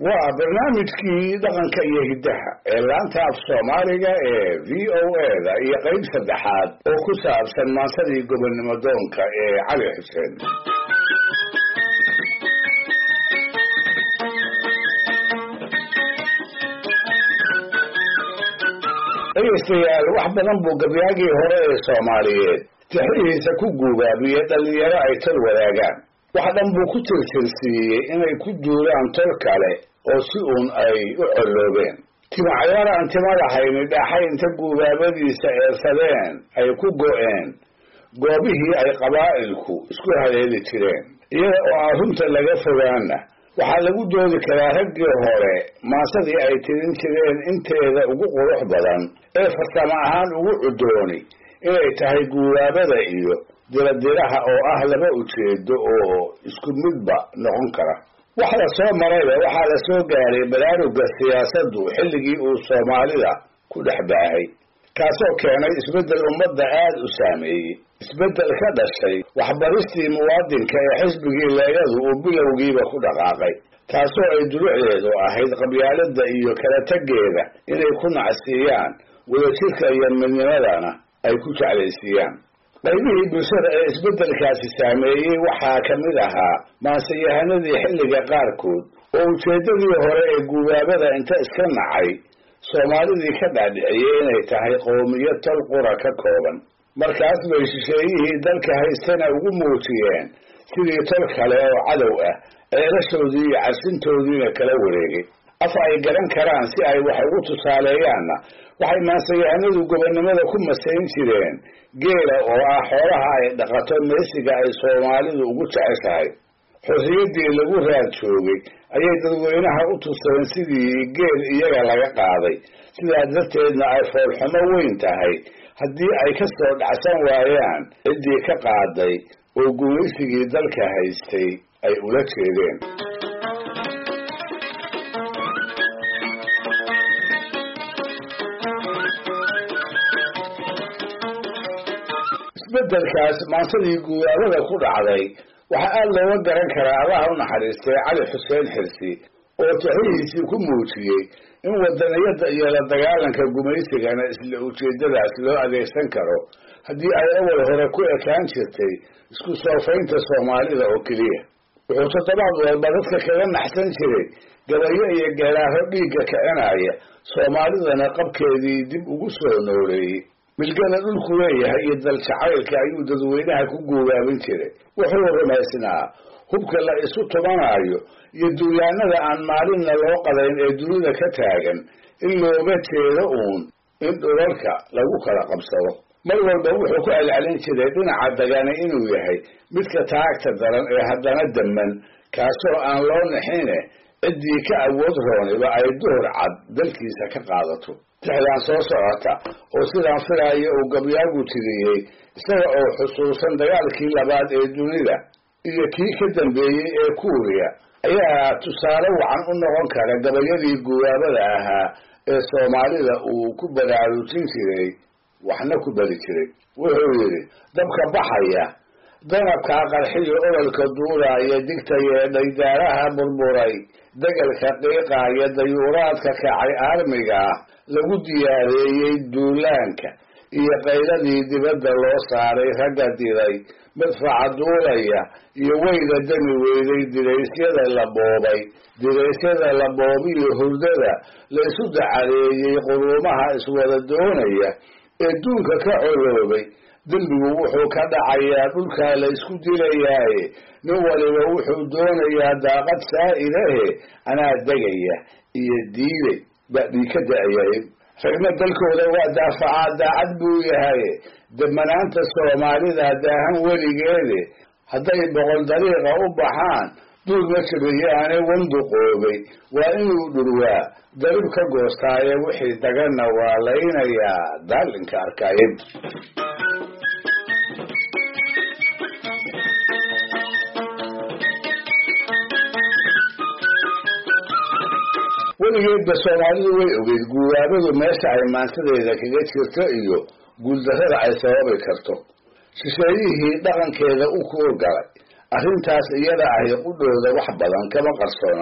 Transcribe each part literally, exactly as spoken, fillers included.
waa barnaamijkii dhaqanka iyo hiddaha ee laanta af soomaaliga ee v o a-da iyo qayb saddexaad oo ku saabsan maansadii gobonnimo doonka ee cali xuseen. dhegeystayaal, wax badan buu gabyaagii hore ee soomaaliyeed tixrihiisa ku guubaabiyey dhallinyaro ay tol wadaagaan. wax dhan buu ku tirtirsiiyey inay ku duulaan tol kale oo si uun ay u colloobeen. timacayaar aan tima lahayni dhaaxay inta guubaabadiisa eersadeen ay ku go'een goobihii ay qabaa'ilku isku haleeli jireen. iyada oo aan runta laga fogaana waxaa lagu doodi karaa raggii hore maasadii ay tirin jireen inteeda ugu qurux badan ee farsamo ahaan ugu cudooni inay tahay guubaabada iyo diradiraha oo ah laba ujeedo oo isku midba noqon kara. wax la soo marayba waxaa la soo gaaray baraaruga siyaasaddu xilligii uu soomaalida ku dhex baahay, kaasoo keenay isbeddel ummadda aad u saameeyey. isbeddel ka dhashay waxbaristii muwaadinka ee xisbigii leegadu uu bilowgiiba ku dhaqaaqay, taasoo ay dulucdeedu ahayd qabyaaladda iyo kala taggeeda inay ku nacsiiyaan, wadajirka iyo midnimadana ay ku jeclaysiiyaan. qaybihii bulshada ee isbeddelkaasi saameeyey waxaa ka mid ahaa maanseyahanadii xilliga qaarkood oo ujeeddadii hore ee guubaabada inta iska nacay soomaalidii ka dhaadhiciyey inay tahay qowmiyad tol qura ka kooban. markaas bay shisheeyihii dalka haystana ugu muujiyeen sidii tol kale oo cadow ah, ceelashoodii iyo carsintoodiina kala wareegay. af ay garan karaan si ay wax ugu tusaaleeyaanna waxay maanseyahanadu gobonnimada ku masayn jireen geela oo ah xoolaha ay dhaqato meesiga ay soomaalidu ugu jeceshahay. xorriyaddii lagu raad joogay ayay dadweynaha u tuseen sidii geel iyaga laga qaaday, sidaa darteedna ay foolxumo weyn tahay haddii ay ka soo dhacsan waayaan ciddii ka qaaday oo gumaysigii dalka haystay ay ula jeedeen. isbeddelkaas maansadii guubaabada ku dhacday waxaa aad looga garan karaa allaha u naxariistay cali xuseen xirsi oo tixrihiisii ku muujiyey in wadaniyadda iyo la dagaalanka gumaysigana isla ujeeddadaas loo adeegsan karo haddii ay awal hore ku ekaan jirtay isku soofaynta soomaalida oo keliya. wuxuu toddobaad walba dadka kaga naxsan jiray gabayo iyo geelaaro dhiigga kicinaya, soomaalidana qabkeedii dib ugu soo nooleeyey. milgana dhulku leeyahay iyo daljacaylka ayuu dadweynaha ku guubaabin jiray. wuxuu rumaysnaa hubka la isu tumanaayo iyo duulaanada aan maalinna loo qadayn ee dunida ka taagan in looga jeedo uun in dhulalka lagu kala qabsado. mar walba wuxuu ku celcelin jiray dhinaca dagani inuu yahay midka taagta daran ee haddana damman, kaasoo aan loo nixine ciddii ka awood rooniba ay duhur cad dalkiisa ka qaadato. tixdaan soo socota oo sidaan filaayo uu gabyaagu tiriyey isaga oo xusuusan dagaalkii labaad ee dunida iyo kii ka dambeeyey ee kuuriya ayaa tusaale wacan u noqon kara gabayadii guubaabada ahaa ee soomaalida uu ku baraarujin jiray waxna ku bari jiray. wuxuu yidhi, dabka baxaya, danabkaa qarxiyo ololka duulaaya, digta yeedhay daaraha burburay, degelka qiiqaaya, dayuuraadka kacay aarmiga ah, lagu diyaareeyey duulaanka iyo qayladii dibadda loo saaray ragga diray, madfaca duulaya iyo weyda dami weyday, diraysyada la boobay diraysyada la boobiyo hurdada la isu dacareeyey, quruumaha iswada doonaya ee duunka ka coloobay. dembigu wuxuu ka dhacayaa dhulkaa la isku dilayaaye, nin waliba wuxuu doonayaa daaqad saa'idahe, anaa degaya iyo diiday baa dhii ka da-ayay. ragna dalkooda waa daafacaa daacad buu yahay, damanaanta soomaalida daahan weligeede, hadday boqol dariiqa u baxaan duul ma jabayaane wanduqoobay, waa inuu dhurwaa darib ka goostaaye, wixii daganna waa laynayaa daalinka arkaaye. weligeedba soomaalidu way ogeyd guubaabadu meesha ay maansadeeda kaga jirto iyo guuldarrada ay sababi karto. shisheeyihii dhaqankeeda u kuurgalay arrintaas iyada ahi qudhooda wax badan kama qarsoonaan.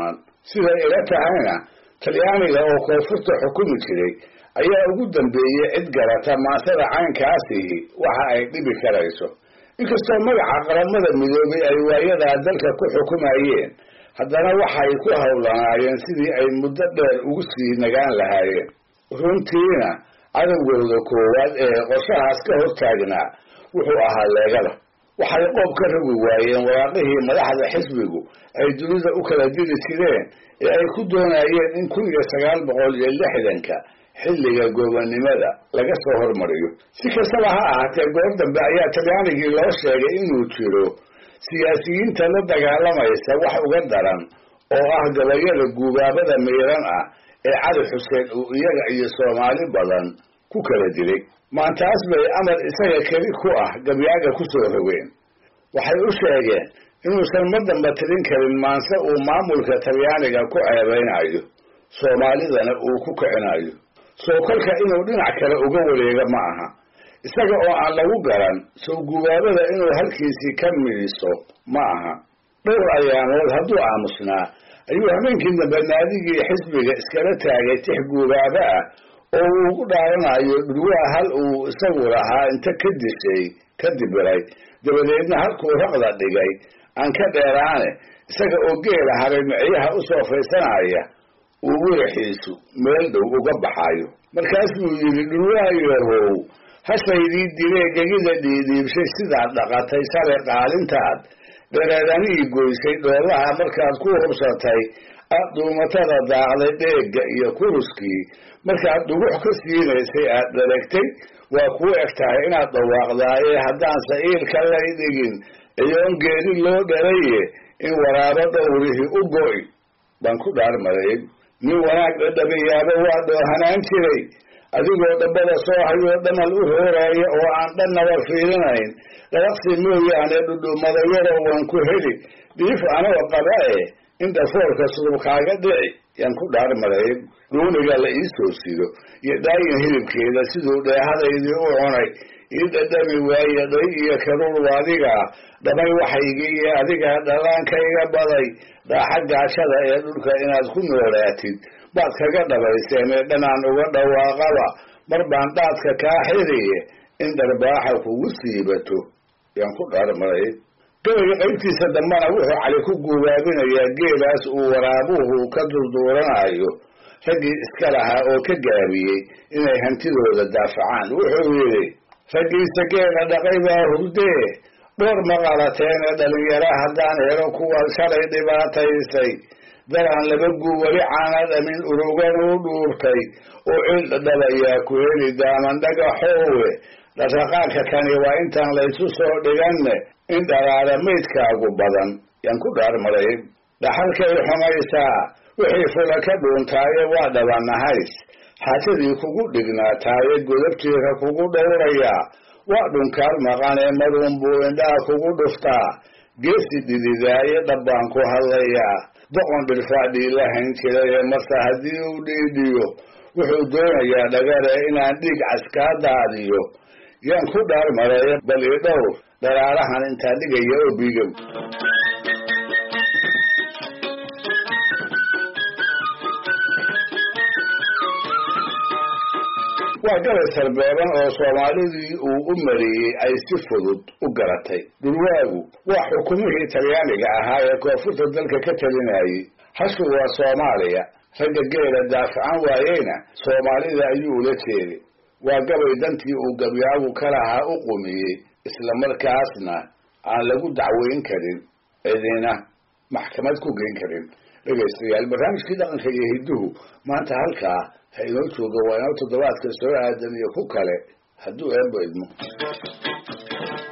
siday ila tahayna talyaaniga oo koonfurta xukumi jiray ayaa ugu dambeeyey cid garata maansada caynkaasihi waxa ay dhibi karayso. inkastoo magaca qaramada midoobay ay waayadaa dalka ku xukumayeen, haddana waxay ku howlanaayeen sidii ay muddo dheer ugu sii nagaan lahaayeen. runtiina cadowgooda koowaad ee qorshahaas ka hortaagnaa wuxuu ahaa leegada. waxay qoob ka rogi waayeen waraaqihii madaxda xisbigu ay dunida u kala diri jireen ee ay ku doonayeen in kun iyo sagaal boqol iyo lixdanka xilliga gobonnimada laga soo hormariyo. si kastaba ha ahaatee goor dambe ayaa talyaanigii loo sheegay inuu jiro siyaasiyiinta la dagaalamaysa wax uga daran oo ah gabayada guubaabada miiran ah ee cali xuseen uu iyaga iyo soomaali badan ku kala dilay. maantaas bay amar isaga keli ku ah gabyaaga ku soo rogeen. waxay u sheegeen inuusan mar damba tirin karin maanse uu maamulka talyaaniga ku ceebeynayo, soomaalidana uu ku kicinayo. soo kolka inuu dhinac kale uga wareega ma aha, isaga oo aan lagu garan soo guubaabada inuu halkiisii ka midiso ma aha. dhowr ayaamood hadduu aamusnaa ayuu habeenkii dambe naadigii xisbiga iskala taagay tix guubaabo ah oo uu ugu dhaaranayo dhulwaa hal uu isagu lahaa inta ka dishay ka dibiray, dabadeedna halkuu raqda dhigay aan ka dheeraane isaga oo geela haray miciyaha u soo faysanaya uu wiraxiisu meel dhow uga baxayo. markaas buu yidhi dhulwaayahow hashaydii dilee gegida dhiidhiibshay sidaad dhaqatay shalay qaalintaad dhereeranihii goysay dhoolaha markaad ku hubsatay aad duumatada daaqday dheegga iyo kuruskii markaad dhugux ka siinaysay aad dharagtay waa kuu eg tahay inaad dhawaaqdaaye haddaan sa'iilka lay dhigin iyoon geedi loo dharaye in waraabo dhowrihii u go'i baan ku dhaarmaday. nin wanaag dhadhabiyaaba waa dhoohanaan jiray, adigoo dhabbada soo hayoo dhamal u hooraya oo aan dhannaba fiirinayn, dhalaqsi mooyaane dhudhumada yaroo waan ku heli dhiif anoo qaba e in dhafoorka sudubkaaga dhici yaan ku dhaarmaday. dhuuniga la ii soo sido iyo dhaayin hilibkeeda siduu dheehadaydii u cunay ii dhadhami waaye dhay iyo karuur adigaa dhamay waxaygii iyo adigaa dhallaanka iga baday dhaaxa gaashada ee dhulka inaad ku noolaatid baad kaga dhabayseene dhanaan uga dhawaaqaba mar baan dhaadka kaa xiriye in dharbaaxa kugu siibato yaan ku dhaarmaday. gabayga qaybtiisa dambana wuxuu cali ku guubaabinayaa geelaas uu waraabuhu ka durduuranayo raggii iska lahaa oo ka gaabiyey inay hantidooda daafacaan. wuxuu yidhi raggiisa geela dhaqay baa hurdee dhowr maqalateene dhalinyara haddaan helo kuwaad shalay dhibaataysay daraan laba guubali caana dhamin urugan u dhuurtay oo cil dhadhabayaa ku heli daaman dhagaxoowe dhaqaqaanka kani waa intaan laysu soo dhiganne in dharaara maydkaagu badan yaan ku dhaarmaday. dhaxalkay xumaysaa wixii fula ka dhuuntaaye waa dhabanahays, xaajadii kugu dhignaataaye godabtiika kugu dhowrayaa waa dhunkaal maqanee maruun buu indhaha kugu dhuftaa, geesi dhididaaye dhabbaan ku hadlayaa doqon dhirfaadhii la hayn jiraye marse haddii uu dhiidhiyo wuxuu doonayaa dhagare inaan dhiig caskaa daadiyo yaan ku dhaarmaday. bal ii dhowr dharaarahan intaa dhigaya oo biigow. waa gabay sarbeeban oo soomaalidii uu u mariyey ay si fudud u garatay. dhulwaagu waa xukumihii talyaaniga ahaa ee koonfurta dalka ka talinayay. hashu waa soomaaliya, ragga geela daafacan waayeyna soomaalida ayuu ula jeeday. waa gabay dantii uu gabyaagu ka lahaa u qumiyey, isla markaasna aan lagu dacweyn karin, cidina maxkamad ku geyn karin. dhegaystayaal, barnaamijkii dhaqanka iyo hidduhu maanta halkaa ha inoo jooga. waa inoo toddobaadka soo aadan iyo ku kale hadduu eebbo idmo.